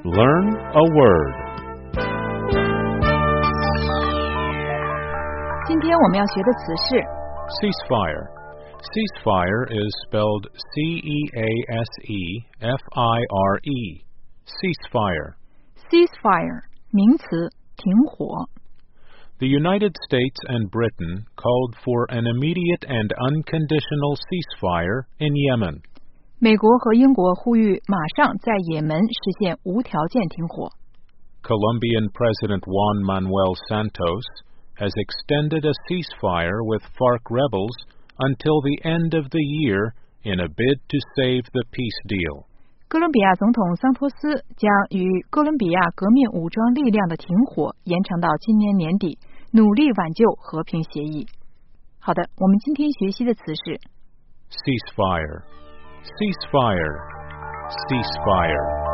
Learn a word. 今天我们要学的词是 Ceasefire. Ceasefire is spelled C-E-A-S-E-F-I-R-E. Ceasefire. ceasefire 名词，停火。 The United States and Britain called for an immediate and unconditional ceasefire in Yemen. 美国和英国呼吁马上在也门实现无条件停火。 Colombian President Juan Manuel Santos has extended a ceasefire with FARC rebels until the end of the year in a bid to save the peace deal. 哥伦比亚总统桑托斯将与哥伦比亚革命武装力量的停火延长到今年年底，努力挽救和平协议。好的，我们今天学习的词是 Ceasefire. Ceasefire. Ceasefire.